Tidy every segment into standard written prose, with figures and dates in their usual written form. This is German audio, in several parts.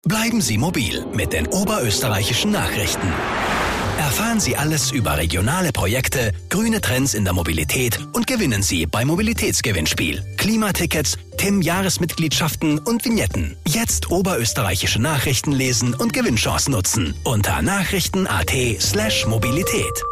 Bleiben Sie mobil mit den oberösterreichischen Nachrichten. Erfahren Sie alles über regionale Projekte, grüne Trends in der Mobilität und gewinnen Sie beim Mobilitätsgewinnspiel. Klimatickets, TIM-Jahresmitgliedschaften und Vignetten. Jetzt oberösterreichische Nachrichten lesen und Gewinnchancen nutzen unter nachrichten.at/Mobilität.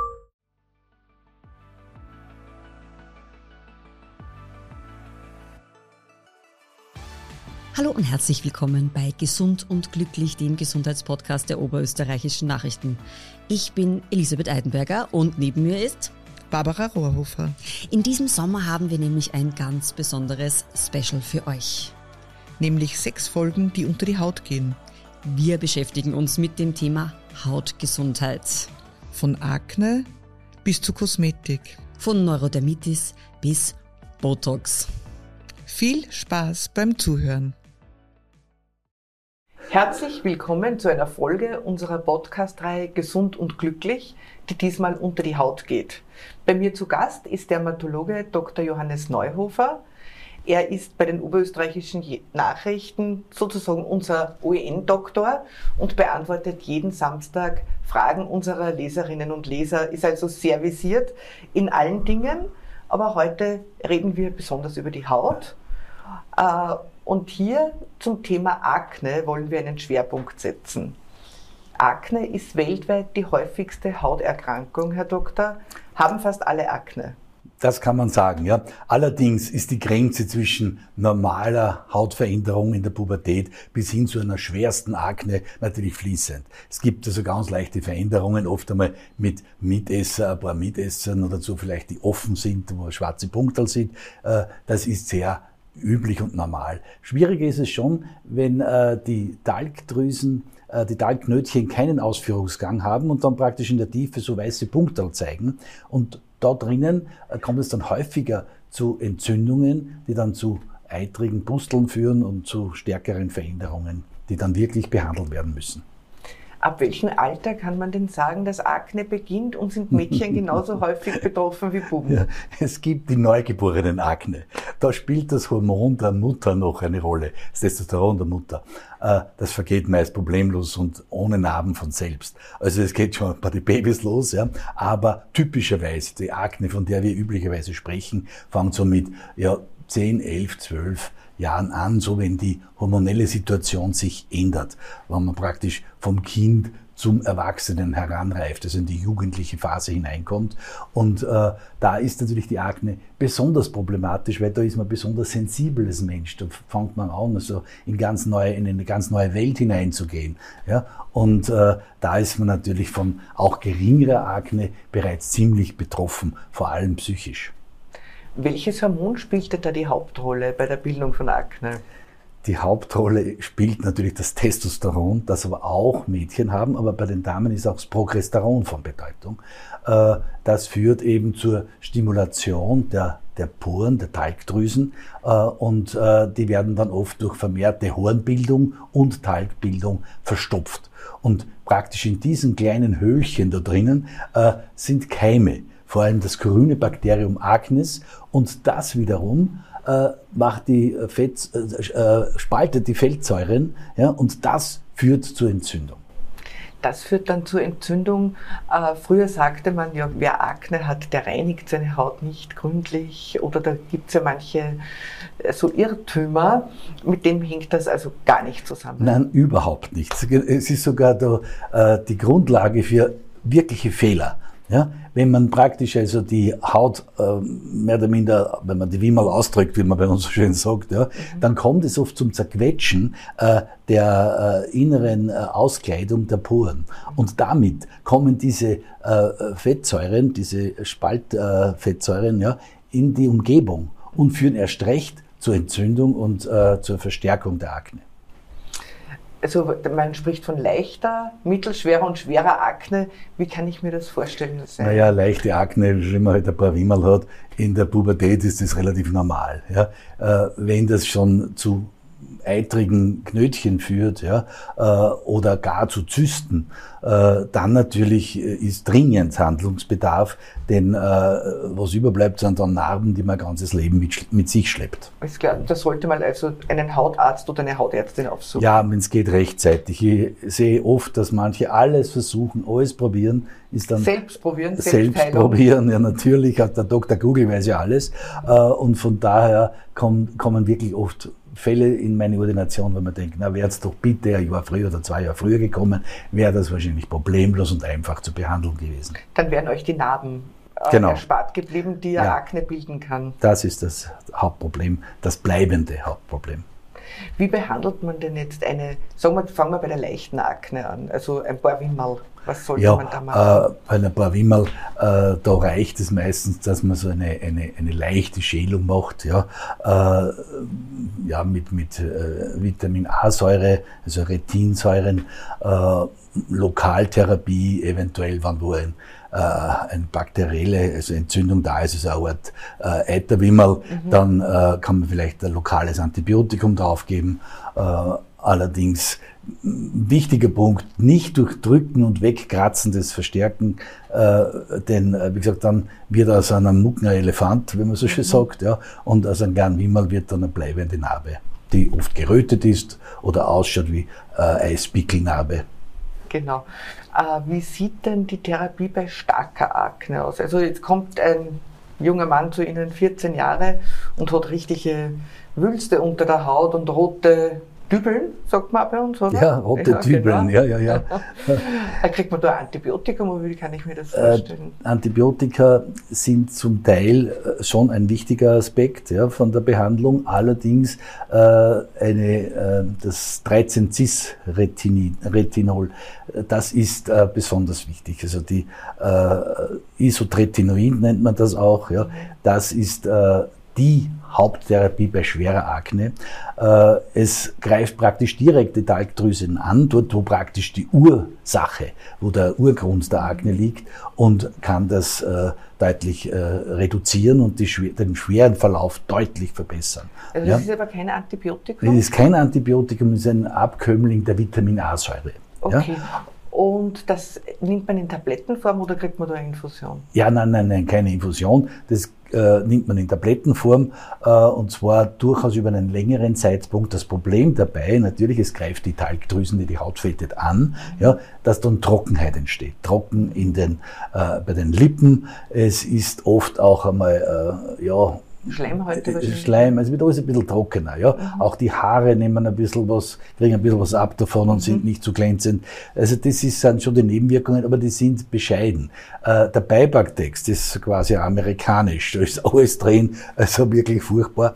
Hallo und herzlich willkommen bei Gesund und Glücklich, dem Gesundheitspodcast der oberösterreichischen Nachrichten. Ich bin Elisabeth Eidenberger und neben mir ist Barbara Rohrhofer. In diesem Sommer haben wir nämlich ein ganz besonderes Special für euch. Nämlich 6 Folgen, die unter die Haut gehen. Wir beschäftigen uns mit dem Thema Hautgesundheit. Von Akne bis zu Kosmetik. Von Neurodermitis bis Botox. Viel Spaß beim Zuhören. Herzlich willkommen zu einer Folge unserer Podcast-Reihe Gesund und Glücklich, die diesmal unter die Haut geht. Bei mir zu Gast ist Dermatologe Dr. Johannes Neuhofer. Er ist bei den oberösterreichischen Nachrichten sozusagen unser OEN-Doktor und beantwortet jeden Samstag Fragen unserer Leserinnen und Leser, ist also sehr versiert in allen Dingen. Aber heute reden wir besonders über die Haut. Und hier zum Thema Akne wollen wir einen Schwerpunkt setzen. Akne ist weltweit die häufigste Hauterkrankung, Herr Doktor. Haben fast alle Akne? Das kann man sagen, ja. Allerdings ist die Grenze zwischen normaler Hautveränderung in der Pubertät bis hin zu einer schwersten Akne natürlich fließend. Es gibt also ganz leichte Veränderungen, oft einmal mit Mitesser, ein paar Mitessern oder so vielleicht, die offen sind, wo man schwarze Punkte sieht. Das ist sehr üblich und normal. Schwieriger ist es schon, wenn die Talgdrüsen, die Talgknötchen keinen Ausführungsgang haben und dann praktisch in der Tiefe so weiße Punkte zeigen. Und da drinnen kommt es dann häufiger zu Entzündungen, die dann zu eitrigen Pusteln führen und zu stärkeren Veränderungen, die dann wirklich behandelt werden müssen. Ab welchem Alter kann man denn sagen, dass Akne beginnt, und sind Mädchen genauso häufig betroffen wie Buben? Ja, es gibt die neugeborenen Akne. Da spielt das Hormon der Mutter noch eine Rolle, das Testosteron der Mutter. Das vergeht meist problemlos und ohne Narben von selbst. Also es geht schon bei den Babys los, ja. Aber typischerweise die Akne, von der wir üblicherweise sprechen, fängt so mit 10, 11, 12 Jahren an, so wenn die hormonelle Situation sich ändert, wenn man praktisch vom Kind zum Erwachsenen heranreift, also in die jugendliche Phase hineinkommt. Und da ist natürlich die Akne besonders problematisch, weil da ist man besonders sensibel als Mensch. Da fängt man an, also in eine ganz neue Welt hineinzugehen. Ja? Und da ist man natürlich von auch geringerer Akne bereits ziemlich betroffen, vor allem psychisch. Welches Hormon spielte da die Hauptrolle bei der Bildung von Akne? Die Hauptrolle spielt natürlich das Testosteron, das aber auch Mädchen haben, aber bei den Damen ist auch das Progesteron von Bedeutung. Das führt eben zur Stimulation der Poren, der Talgdrüsen, und die werden dann oft durch vermehrte Hornbildung und Talgbildung verstopft. Und praktisch in diesen kleinen Höhlchen da drinnen sind Keime, vor allem das grüne Bakterium Aknes, und das wiederum spaltet die Fettsäuren, ja, und das führt zur Entzündung. Das führt dann zur Entzündung. Früher sagte man ja, wer Akne hat, der reinigt seine Haut nicht gründlich, oder da gibt es ja manche so Irrtümer, mit dem hängt das also gar nicht zusammen. Nein, überhaupt nicht. Es ist sogar die Grundlage für wirkliche Fehler. Ja, wenn man praktisch also die Haut mehr oder minder, wenn man die Wimmerl ausdrückt, wie man bei uns so schön sagt, ja, dann kommt es oft zum Zerquetschen der inneren Auskleidung der Poren. Und damit kommen diese Fettsäuren, diese Spaltfettsäuren, ja, in die Umgebung und führen erst recht zur Entzündung und zur Verstärkung der Akne. Also man spricht von leichter, mittelschwerer und schwerer Akne. Wie kann ich mir das vorstellen? Naja, leichte Akne, wenn man halt ein paar Wimmerl hat, in der Pubertät ist das relativ normal. Ja. Wenn das schon zu eitrigen Knötchen führt, ja, oder gar zu Zysten, dann natürlich ist dringend Handlungsbedarf, denn was überbleibt, sind dann Narben, die man ein ganzes Leben mit sich schleppt. Ist klar, da sollte man also einen Hautarzt oder eine Hautärztin aufsuchen. Ja, wenn es geht, rechtzeitig. Ich sehe oft, dass manche alles versuchen, alles probieren, ist dann selbst probieren, selbst probieren, ja natürlich, hat der Dr. Google weiß ja alles, und von daher kommen wirklich oft Fälle in meine Ordination, wenn man denkt, na, wäre es doch bitte ein Jahr früher oder 2 Jahre früher gekommen, wäre das wahrscheinlich problemlos und einfach zu behandeln gewesen. Dann wären euch die Narben erspart geblieben, die ja Akne bilden kann. Das ist das Hauptproblem, das bleibende Hauptproblem. Wie behandelt man denn jetzt fangen wir bei der leichten Akne an, also ein paar Wimmerl, was sollte man da machen? Bei ein paar Wimmerl, da reicht es meistens, dass man so eine leichte Schälung macht, mit Vitamin A-Säure, also Retinsäuren, Lokaltherapie, eventuell, wenn wo eine bakterielle Entzündung da ist, also eine Art Eiterwimmerl, dann kann man vielleicht ein lokales Antibiotikum draufgeben. Allerdings, wichtiger Punkt, nicht durch Drücken und Wegkratzen das verstärken, denn, wie gesagt, dann wird aus einem Mucken ein Elefant, wenn man so schön sagt, ja, und aus einem kleinen Wimmerl wird dann eine bleibende Narbe, die oft gerötet ist oder ausschaut wie Eispickelnarbe. Genau. Wie sieht denn die Therapie bei starker Akne aus? Also jetzt kommt ein junger Mann zu Ihnen, 14 Jahre, und hat richtige Wülste unter der Haut und rote Dübeln, sagt man bei uns, oder? Ja, rote Dübeln, genau. Ja. Kriegt man da Antibiotikum, oder wie kann ich mir das vorstellen? Antibiotika sind zum Teil schon ein wichtiger Aspekt von der Behandlung, allerdings das 13-Cis-Retinol, das ist besonders wichtig. Also die Isotretinoin nennt man das auch, das ist die Haupttherapie bei schwerer Akne. Es greift praktisch direkt die Talgdrüsen an, dort wo praktisch die Ursache, wo der Urgrund der Akne liegt, und kann das deutlich reduzieren und den schweren Verlauf deutlich verbessern. Also das ist aber kein Antibiotikum? Das ist kein Antibiotikum, das ist ein Abkömmling der Vitamin A-Säure. Okay. Ja? Und das nimmt man in Tablettenform oder kriegt man da eine Infusion? Ja, nein, keine Infusion. Das nimmt man in Tablettenform, und zwar durchaus über einen längeren Zeitpunkt. Das Problem dabei, natürlich, es greift die Talgdrüsen, die Haut fettet an, dass dann Trockenheit entsteht. Trocken bei den Lippen. Es ist oft auch einmal, Schleimhäute wahrscheinlich. Schleim, also wird alles ein bisschen trockener, Auch die Haare kriegen ein bisschen was ab davon und sind nicht so glänzend. Also das sind schon die Nebenwirkungen, aber die sind bescheiden. Der Beipacktext ist quasi amerikanisch, da ist alles drin, also wirklich furchtbar.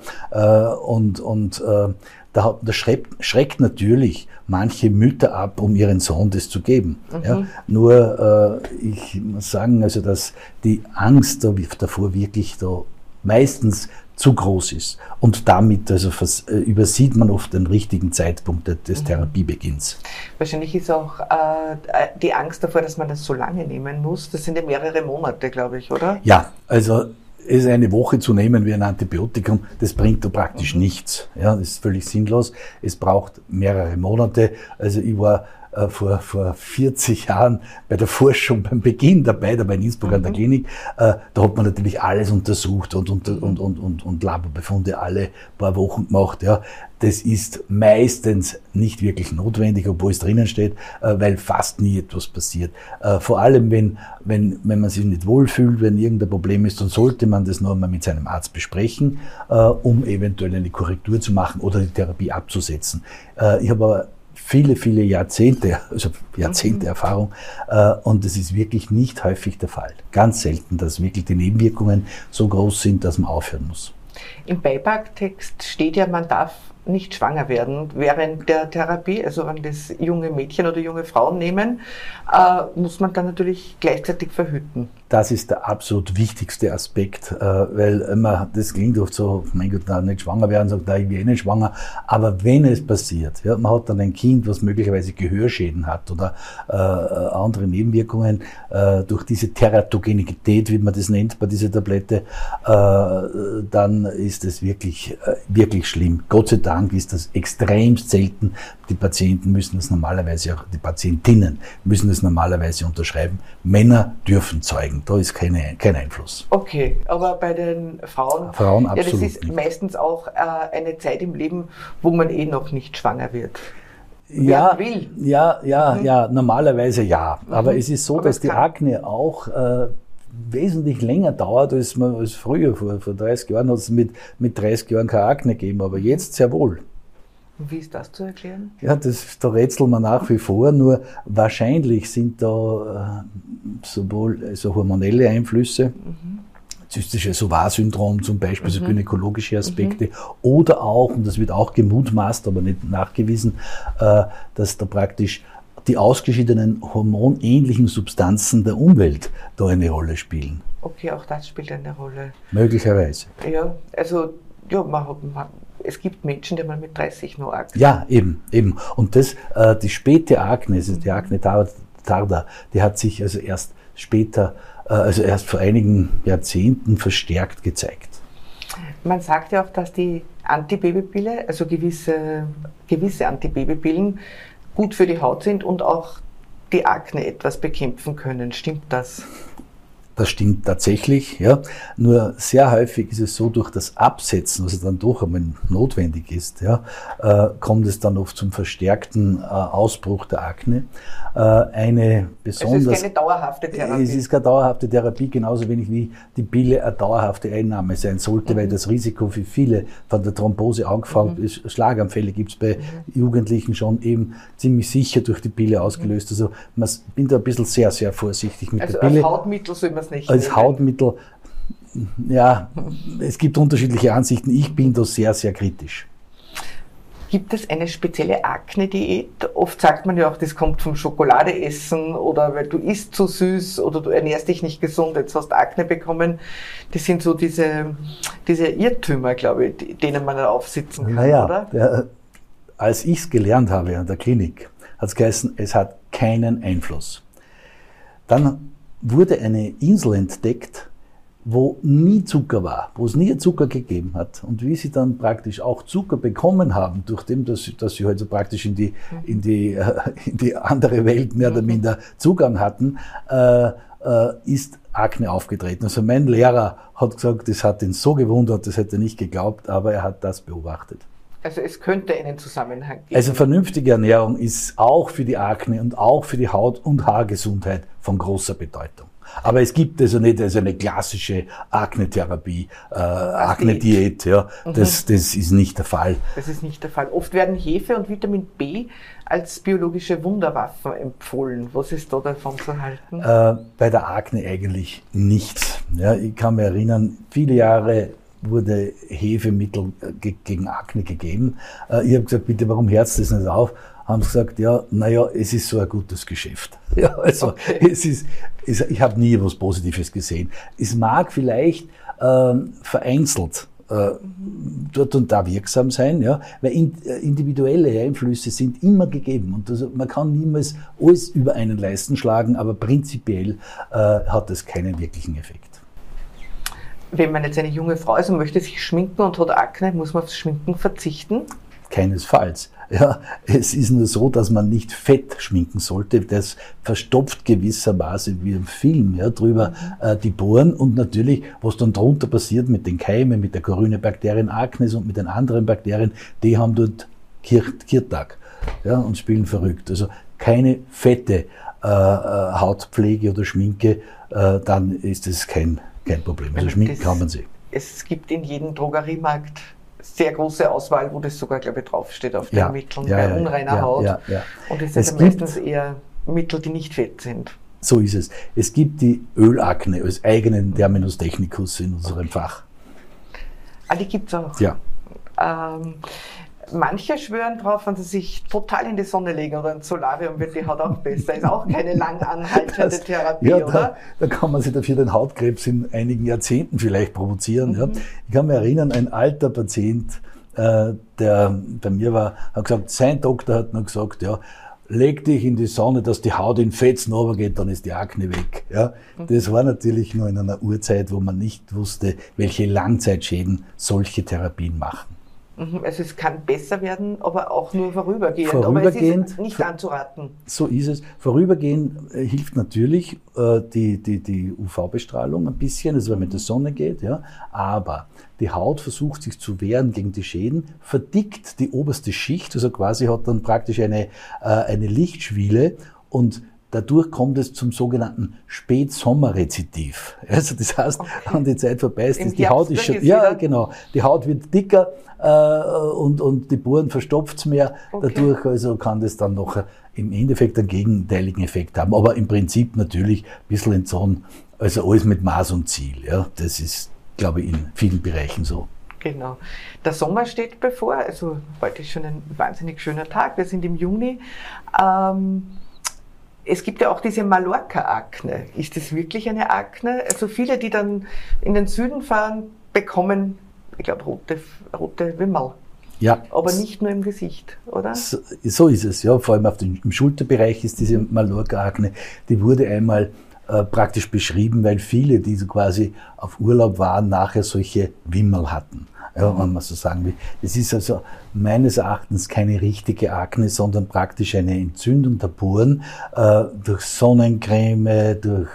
Das schreckt natürlich manche Mütter ab, um ihren Sohn das zu geben. Nur ich muss sagen, also dass die Angst davor wirklich da meistens zu groß ist. Und damit übersieht man oft den richtigen Zeitpunkt des Therapiebeginns. Wahrscheinlich ist auch die Angst davor, dass man das so lange nehmen muss. Das sind ja mehrere Monate, glaube ich, oder? Ja, also es ist eine Woche zu nehmen wie ein Antibiotikum, das bringt da praktisch nichts. Ja, das ist völlig sinnlos. Es braucht mehrere Monate. Also ich war vor 40 Jahren bei der Forschung beim Beginn dabei in Innsbruck an der Klinik. Da hat man natürlich alles untersucht und Laborbefunde alle paar Wochen gemacht. Ja. Das ist meistens nicht wirklich notwendig, obwohl es drinnen steht, weil fast nie etwas passiert. Vor allem, wenn man sich nicht wohlfühlt, wenn irgendein Problem ist, dann sollte man das noch einmal mit seinem Arzt besprechen, um eventuell eine Korrektur zu machen oder die Therapie abzusetzen. Ich habe aber viele Jahrzehnte Erfahrung, und es ist wirklich nicht häufig der Fall. Ganz selten, dass wirklich die Nebenwirkungen so groß sind, dass man aufhören muss. Im Beipacktext steht ja, man darf nicht schwanger werden während der Therapie. Also wenn das junge Mädchen oder junge Frauen nehmen, muss man dann natürlich gleichzeitig verhüten. Das ist der absolut wichtigste Aspekt, weil immer, das klingt oft so, mein Gott, nicht schwanger werden, sagt, ich bin nicht schwanger. Aber wenn es passiert, man hat dann ein Kind, was möglicherweise Gehörschäden hat oder andere Nebenwirkungen durch diese Teratogenität, wie man das nennt bei dieser Tablette, dann ist es wirklich schlimm. Gott sei Dank Dank ist das extremst selten. Die Patienten müssen das normalerweise, auch die Patientinnen müssen das normalerweise unterschreiben. Männer dürfen zeugen, da ist kein Einfluss. Okay, aber bei den Frauen absolut das ist nicht. Meistens auch eine Zeit im Leben, wo man noch nicht schwanger wird. Ja, will. Ja, normalerweise ja. Aber es ist so, dass die Akne auch wesentlich länger dauert als früher. Vor 30 Jahren hat es mit 30 Jahren keine Akne gegeben, aber jetzt sehr wohl. Und wie ist das zu erklären? Ja, da rätseln wir nach wie vor, nur wahrscheinlich sind da sowohl hormonelle Einflüsse, zystisches Ovar-Syndrom zum Beispiel, so gynäkologische Aspekte, oder auch, und das wird auch gemutmaßt, aber nicht nachgewiesen, dass da praktisch die ausgeschiedenen hormonähnlichen Substanzen der Umwelt da eine Rolle spielen. Okay, auch das spielt eine Rolle. Möglicherweise. Ja, also es gibt Menschen, die man mit 30 noch Akne. Ja, eben. Und das, die späte Akne, das ist die Akne tarda, die hat sich also erst später, erst vor einigen Jahrzehnten verstärkt gezeigt. Man sagt ja auch, dass die Antibabypille, also gewisse Antibabypillen, gut für die Haut sind und auch die Akne etwas bekämpfen können. Stimmt das? Das stimmt tatsächlich, ja. Nur sehr häufig ist es so, durch das Absetzen, was dann doch einmal notwendig ist, ja, kommt es dann oft zum verstärkten Ausbruch der Akne. Eine besonders, es ist keine dauerhafte Therapie. Es ist keine dauerhafte Therapie, genauso wenig wie die Pille eine dauerhafte Einnahme sein sollte, weil das Risiko für viele von der Thrombose angefangen ist. Schlaganfälle gibt es bei Jugendlichen schon eben ziemlich sicher durch die Pille ausgelöst. Also ich bin da ein bisschen sehr, sehr vorsichtig mit der Pille. Als Hautmittel soll man es nicht als nehmen. Hautmittel, ja, es gibt unterschiedliche Ansichten. Ich bin da sehr, sehr kritisch. Gibt es eine spezielle Akne-Diät? Oft sagt man ja auch, das kommt vom Schokoladeessen oder weil du isst zu süß oder du ernährst dich nicht gesund, jetzt hast du Akne bekommen. Das sind so diese Irrtümer, glaube ich, denen man da aufsitzen kann, oder? Als ich es gelernt habe an der Klinik, hat es geheißen, es hat keinen Einfluss. Dann wurde eine Insel entdeckt, wo nie Zucker war, wo es nie Zucker gegeben hat. Und wie sie dann praktisch auch Zucker bekommen haben, durch dem, dass sie halt so praktisch in die andere Welt mehr oder minder Zugang hatten, ist Akne aufgetreten. Also mein Lehrer hat gesagt, das hat ihn so gewundert, das hätte er nicht geglaubt, aber er hat das beobachtet. Also es könnte einen Zusammenhang geben. Also vernünftige Ernährung ist auch für die Akne und auch für die Haut- und Haargesundheit von großer Bedeutung. Aber es gibt also nicht eine klassische Akne-Therapie, Akne-Diät. Ja. Das ist nicht der Fall. Das ist nicht der Fall. Oft werden Hefe und Vitamin B als biologische Wunderwaffen empfohlen. Was ist da davon zu halten? Bei der Akne eigentlich nichts. Ja, ich kann mich erinnern, viele Jahre wurde Hefemittel gegen Akne gegeben. Ich habe gesagt, bitte, warum hört das nicht auf? Haben sie gesagt, es ist so ein gutes Geschäft. Ja, also okay. Ich habe nie etwas Positives gesehen. Es mag vielleicht vereinzelt dort und da wirksam sein, ja, weil individuelle Einflüsse sind immer gegeben und also man kann niemals alles über einen Leisten schlagen, aber prinzipiell hat das keinen wirklichen Effekt. Wenn man jetzt eine junge Frau ist und möchte sich schminken und hat Akne, muss man aufs Schminken verzichten? Keinesfalls. Ja, es ist nur so, dass man nicht fett schminken sollte. Das verstopft gewissermaßen wie im Film drüber die Poren und natürlich, was dann drunter passiert mit den Keimen, mit der Corynebakterien acnes und mit den anderen Bakterien, die haben dort Kirtag und spielen verrückt. Also keine fette Hautpflege oder Schminke, dann ist es kein Problem. Also schminken kann man sich. Es gibt in jedem Drogeriemarkt sehr große Auswahl, wo das sogar, glaube ich, draufsteht auf den Mitteln bei unreiner Haut. Und es sind meistens eher Mittel, die nicht fett sind. So ist es. Es gibt die Ölakne als eigenen Terminus technicus in unserem Fach. Die gibt es auch? Ja. Manche schwören drauf, wenn sie sich total in die Sonne legen oder ins Solarium, wird die Haut auch besser. Ist auch keine lang anhaltende Therapie, oder? Da kann man sich dafür den Hautkrebs in einigen Jahrzehnten vielleicht provozieren. Ja. Ich kann mich erinnern, ein alter Patient, der bei mir war, hat gesagt, sein Doktor hat nur gesagt, leg dich in die Sonne, dass die Haut in Fetzen runtergeht, dann ist die Akne weg. Ja. Das war natürlich nur in einer Urzeit, wo man nicht wusste, welche Langzeitschäden solche Therapien machen. Also es kann besser werden, aber auch nur vorübergehend. Vorübergehend, aber es ist nicht anzuraten. So ist es. Vorübergehend hilft natürlich die UV-Bestrahlung ein bisschen, also wenn man in die Sonne geht, ja. Aber die Haut versucht sich zu wehren gegen die Schäden, verdickt die oberste Schicht, also quasi hat dann praktisch eine Lichtschwiele und dadurch kommt es zum sogenannten Spätsommerrezidiv. Also das heißt, wenn die Zeit vorbei ist, die Haut ist schon, genau, die Haut wird dicker und die Poren verstopft's mehr. Dadurch also kann das dann noch im Endeffekt einen gegenteiligen Effekt haben. Aber im Prinzip natürlich ein bisschen entzogen, also alles mit Maß und Ziel. Ja, das ist, glaube ich, in vielen Bereichen so. Genau. Der Sommer steht bevor, also heute ist schon ein wahnsinnig schöner Tag, wir sind im Juni. Es gibt ja auch diese Mallorca-Akne. Ist das wirklich eine Akne? Also viele, die dann in den Süden fahren, bekommen, ich glaube, rote Wimmel. Ja. Aber nicht nur im Gesicht, oder? So ist es, ja. Vor allem im Schulterbereich ist diese Mallorca-Akne, die wurde einmal praktisch beschrieben, weil viele, die so quasi auf Urlaub waren, nachher solche Wimmel hatten. Ja, wenn man so sagen will. Das ist also meines Erachtens keine richtige Akne, sondern praktisch eine Entzündung der Poren durch Sonnencreme, durch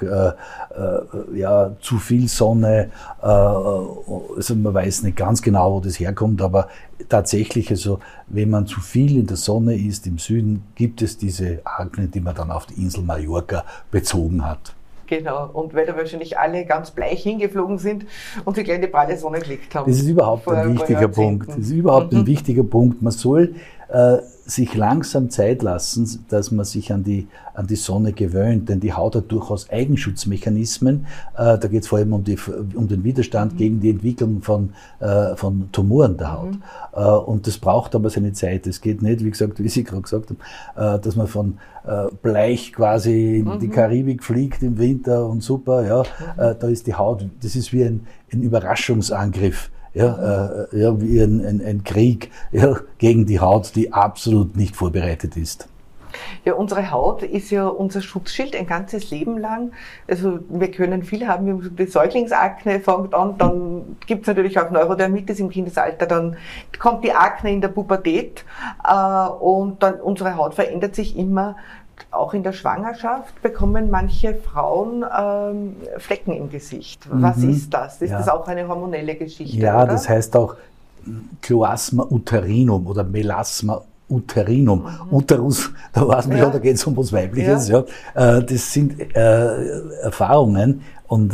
zu viel Sonne. Also man weiß nicht ganz genau, wo das herkommt, aber tatsächlich, also wenn man zu viel in der Sonne ist im Süden, gibt es diese Akne, die man dann auf die Insel Mallorca bezogen hat. Genau, und weil da wahrscheinlich alle ganz bleich hingeflogen sind und sich gleich in die pralle Sonne gelegt haben. Das ist überhaupt ein wichtiger Punkt. Das ist überhaupt ein wichtiger Punkt. Man soll sich langsam Zeit lassen, dass man sich an die Sonne gewöhnt, denn die Haut hat durchaus Eigenschutzmechanismen. Da geht es vor allem um den Widerstand gegen die Entwicklung von Tumoren der Haut. Und das braucht aber seine Zeit. Es geht nicht, wie gesagt, wie Sie gerade gesagt haben, dass man von bleich quasi in die Karibik fliegt im Winter und super, ja, da ist die Haut, das ist wie ein Überraschungsangriff. Wie ein Krieg gegen die Haut, die absolut nicht vorbereitet ist. Ja, unsere Haut ist ja unser Schutzschild ein ganzes Leben lang. Also wir können viel haben, die Säuglingsakne fängt an, dann gibt es natürlich auch Neurodermitis im Kindesalter, dann kommt die Akne in der Pubertät und dann unsere Haut verändert sich immer. Auch in der Schwangerschaft bekommen manche Frauen Flecken im Gesicht. Was ist das? Ist das auch eine hormonelle Geschichte? Ja, oder? Das heißt auch Chloasma uterinum oder Melasma uterinum. Uterus, da weiß man schon, da geht es um was Weibliches. Ja. Das sind Erfahrungen und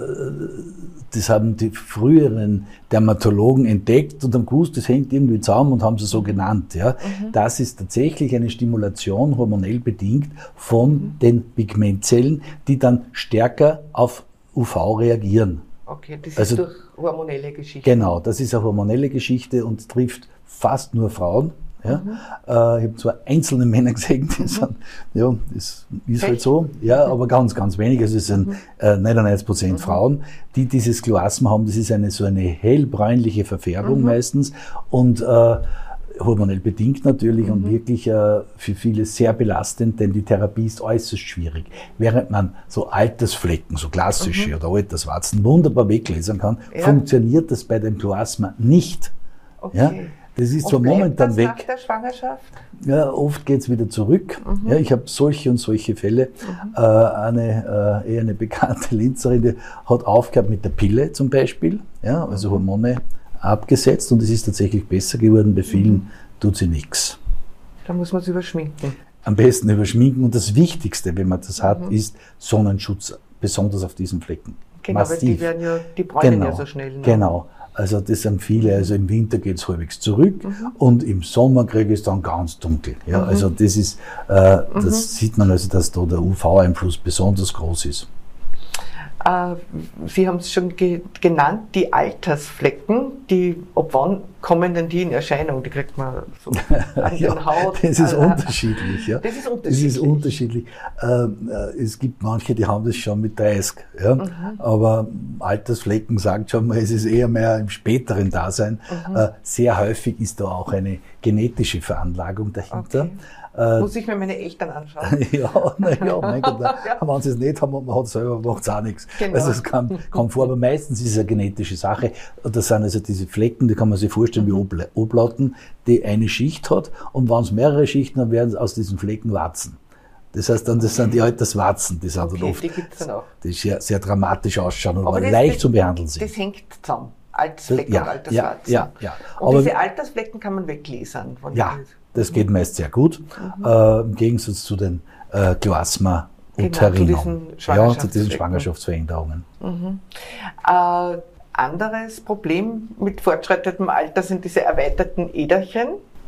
das haben die früheren Dermatologen entdeckt und haben gewusst, das hängt irgendwie zusammen und haben sie so genannt. Ja. Das ist tatsächlich eine Stimulation, hormonell bedingt, von den Pigmentzellen, die dann stärker auf UV reagieren. Okay, das ist durch hormonelle Geschichte. Genau, das ist eine hormonelle Geschichte und trifft fast nur Frauen. Ja. Ich habe zwar einzelne Männer gesehen, die sind, ja, das ist halt so, ja, aber ganz, ganz wenig. Also es sind 99% Frauen, die dieses Chloasma haben. Das ist so eine hellbräunliche Verfärbung meistens und hormonell bedingt natürlich und wirklich für viele sehr belastend, denn die Therapie ist äußerst schwierig. Während man so Altersflecken, so klassische oder Alterswarzen wunderbar weglasern kann, funktioniert das bei dem Chloasma nicht. Okay. Ja? Das ist zwar momentan weg. Nach der Schwangerschaft? Ja, oft geht's wieder zurück. Ja, ich habe solche und solche Fälle. Eine bekannte Linzerin, die hat aufgehört mit der Pille zum Beispiel, ja, also Hormone abgesetzt und es ist tatsächlich besser geworden. Bei vielen tut sie nichts. Da muss man es überschminken. Am besten überschminken und das Wichtigste, wenn man das hat, ist Sonnenschutz, besonders auf diesen Flecken. Genau, massiv. weil die werden ja, die bräunen ja so schnell. Ne? Genau. Also das sind viele, also im Winter geht's halbwegs zurück und im Sommer kriege ich es dann ganz dunkel. Ja, also das ist, das sieht man also, dass da der UV-Einfluss besonders groß ist. Sie haben es schon genannt, die Altersflecken, ab wann kommen denn die in Erscheinung? Die kriegt man so an den Haut. Das ist unterschiedlich. Ja. Das ist unterschiedlich. Es gibt manche, die haben das schon mit 30. Ja. Aber Altersflecken sagt schon mal, es ist eher mehr im späteren Dasein. Sehr häufig ist da auch eine genetische Veranlagung dahinter. Muss ich mir meine Eltern anschauen. Ja, naja, mein Gott, wenn sie es nicht haben und man hat es selber, macht es auch nichts. Genau. Also es kommt vor, aber meistens ist es eine genetische Sache. Das sind also diese Flecken, die kann man sich vorstellen wie Oblaten, die eine Schicht hat, und wenn es mehrere Schichten haben, werden aus diesen Flecken Warzen. Das heißt dann, das sind die Alterswarzen, die sind dann oft, die gibt's dann auch. die sehr, sehr dramatisch ausschauen und Aber leicht zu behandeln sind. Das hängt zusammen. Altersflecken Ja, und Alterswarzen. ja. Und Aber diese Altersflecken kann man weglasern. ja, das geht meist sehr gut, im Gegensatz zu den Glasma und Terinom. Zu diesen Schwangerschaftsveränderungen. Anderes Problem mit fortschreitendem Alter sind diese erweiterten Äderchen.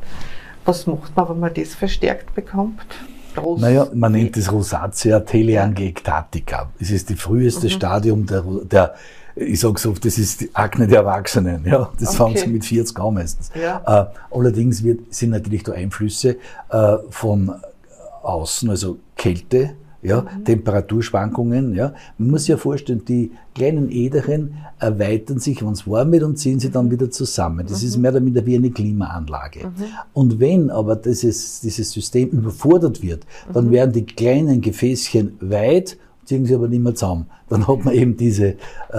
Was macht man, wenn man das verstärkt bekommt? Naja, man nennt das Rosatia teleangiektatica. Es ist das früheste Stadium der ich sage so, das ist die Akne der Erwachsenen. Ja, das fangen sie mit 40 an meistens. Ja. Allerdings sind natürlich da Einflüsse von außen, also Kälte, ja, Temperaturschwankungen. Ja. Man muss sich ja vorstellen, die kleinen Äderchen erweitern sich, wenn es warm wird, und ziehen sie dann wieder zusammen. Das ist mehr oder minder wie eine Klimaanlage. Und wenn aber dieses System überfordert wird, dann werden die kleinen Gefäßchen weit, ziehen sie aber nicht mehr zusammen. Dann hat man eben diese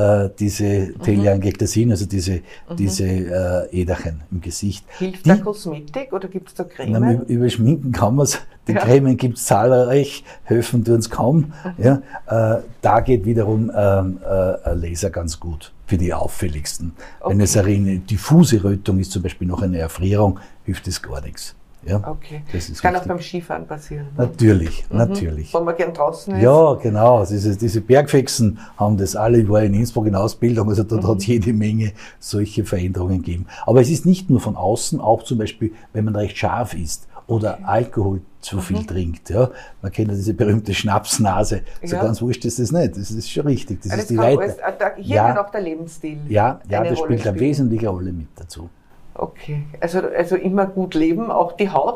Teleangiektasien, also diese Äderchen im Gesicht. Hilft da Kosmetik oder gibt es da Creme? Über Schminken kann man es. Die Cremen gibt es zahlreich, helfen tun es kaum. Ja, da geht wiederum ein Laser ganz gut für die auffälligsten. Wenn es eine diffuse Rötung ist, zum Beispiel noch eine Erfrierung, hilft es gar nichts. Ja, okay. Das kann richtig. auch beim Skifahren passieren. Natürlich. Wenn man gern draußen ist. Ja, genau. Diese Bergfexen haben das alle. Ich war in Innsbruck in Ausbildung, also dort hat es jede Menge solche Veränderungen gegeben. Aber es ist nicht nur von außen, auch zum Beispiel, wenn man recht scharf ist oder Alkohol zu viel trinkt. Ja. Man kennt ja diese berühmte Schnapsnase. So ganz wurscht ist das nicht. Das ist schon richtig. Das ist die Weite. Hier kann auch der Lebensstil. Ja, das spielt eine wesentliche Rolle mit dazu. Okay, also immer gut leben, auch die Haut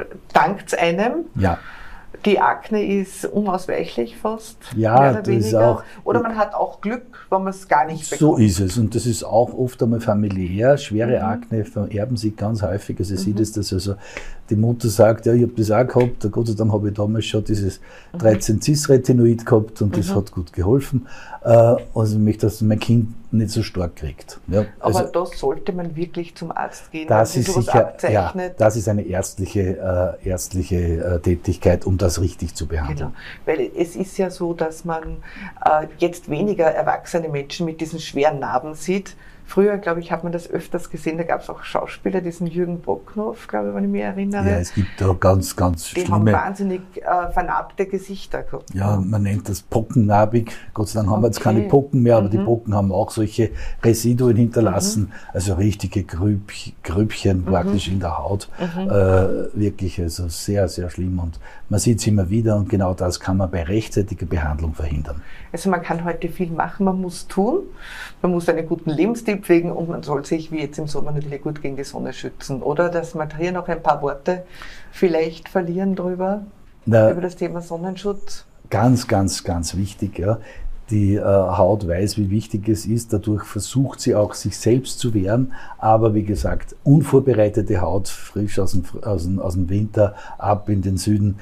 dankt einem. Ja. Die Akne ist unausweichlich fast. Ja, das ist auch. Oder man hat auch Glück, wenn man es gar nicht bekommt. So ist es. Und das ist auch oft einmal familiär. Schwere Akne vererben sich ganz häufig. Also sieht es, dass also die Mutter sagt, ja, ich habe das auch gehabt. Gott sei Dank habe ich damals schon dieses 13-Cis-Retinoid gehabt und das hat gut geholfen. Also ich möchte, dass mein Kind nicht so stark kriegt. Ja, aber also, da sollte man wirklich zum Arzt gehen. Das ist sicher, das ist eine ärztliche Tätigkeit, um das richtig zu behandeln. Genau. Weil es ist ja so, dass man jetzt weniger erwachsene Menschen mit diesen schweren Narben sieht. Früher, glaube ich, hat man das öfters gesehen, da gab es auch Schauspieler, diesen Jürgen Brocknoff, glaube ich, wenn ich mich erinnere. Ja, es gibt da ganz, ganz schlimme... Die haben wahnsinnig vernarbte Gesichter gehabt. Ja, man nennt das pockennarbig. Gott sei Dank haben wir jetzt keine Pocken mehr, aber die Pocken haben auch solche Residuen hinterlassen, also richtige Grübchen praktisch in der Haut. Wirklich, also sehr, sehr schlimm, und man sieht es immer wieder, und genau das kann man bei rechtzeitiger Behandlung verhindern. Also man kann heute viel machen, man muss tun, man muss einen guten Lebensstil pflegen, und man soll sich wie jetzt im Sommer natürlich gut gegen die Sonne schützen. Oder dass wir hier noch ein paar Worte vielleicht verlieren über das Thema Sonnenschutz. Ganz, ganz, ganz wichtig. Ja. Die Haut weiß, wie wichtig es ist. Dadurch versucht sie auch, sich selbst zu wehren. Aber wie gesagt, unvorbereitete Haut, frisch aus dem Winter ab in den Süden,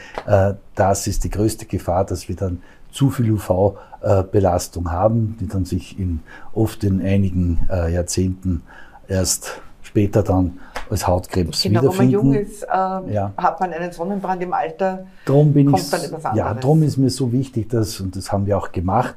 das ist die größte Gefahr, dass wir dann zu viel UV-Belastung haben, die dann sich oft in einigen Jahrzehnten erst später dann als Hautkrebs wiederfinden. Wenn man jung ist, hat man einen Sonnenbrand im Alter, kommt dann etwas anderes. Ja, darum ist mir so wichtig, und das haben wir auch gemacht,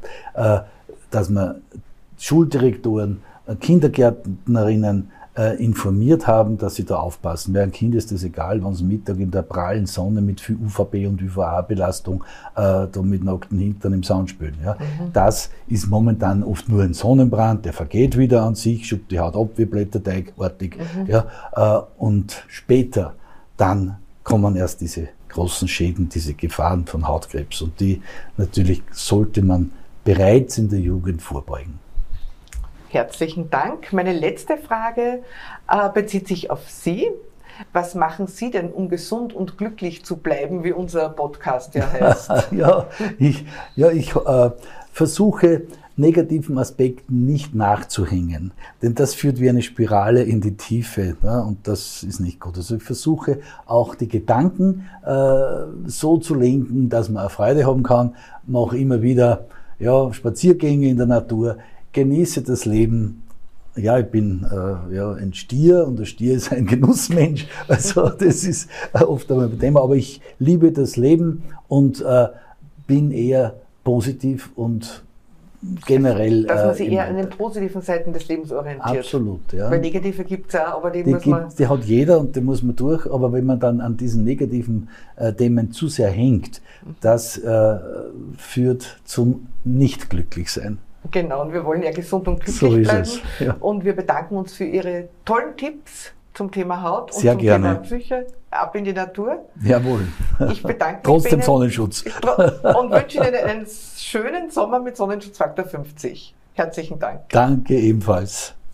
dass man Schuldirektoren, Kindergärtnerinnen informiert haben, dass sie da aufpassen. Weil ein Kind ist das egal, wenn sie Mittag in der prallen Sonne mit viel UVB und UVA-Belastung da mit nackten Hintern im Sand spülen. Ja. Das ist momentan oft nur ein Sonnenbrand, der vergeht wieder an sich, schüttet die Haut ab wie Blätterdeigartig. Ja, und später dann kommen erst diese großen Schäden, diese Gefahren von Hautkrebs. Und die natürlich sollte man bereits in der Jugend vorbeugen. Herzlichen Dank. Meine letzte Frage bezieht sich auf Sie. Was machen Sie denn, um gesund und glücklich zu bleiben, wie unser Podcast ja heißt? Ich versuche, negativen Aspekten nicht nachzuhängen, denn das führt wie eine Spirale in die Tiefe, ja, und das ist nicht gut. Also ich versuche auch die Gedanken so zu lenken, dass man auch Freude haben kann, mache immer wieder Spaziergänge in der Natur, genieße das Leben. Ja, ich bin ein Stier und der Stier ist ein Genussmensch, also das ist oft einmal ein Thema, aber ich liebe das Leben und bin eher positiv und generell. Dass man sich eher an den positiven Seiten des Lebens orientiert. Absolut, ja. Weil negative gibt es auch, aber die hat jeder und die muss man durch, aber wenn man dann an diesen negativen Themen zu sehr hängt, das führt zum Nicht-Glücklichsein. Genau, und wir wollen ja gesund und glücklich bleiben. Ja. Und wir bedanken uns für Ihre tollen Tipps zum Thema Haut und sehr zum gerne. Thema Psyche. Ab in die Natur. Jawohl. Ich bedanke mich trotzdem Sonnenschutz. Und wünsche Ihnen einen schönen Sommer mit Sonnenschutzfaktor 50. Herzlichen Dank. Danke ebenfalls.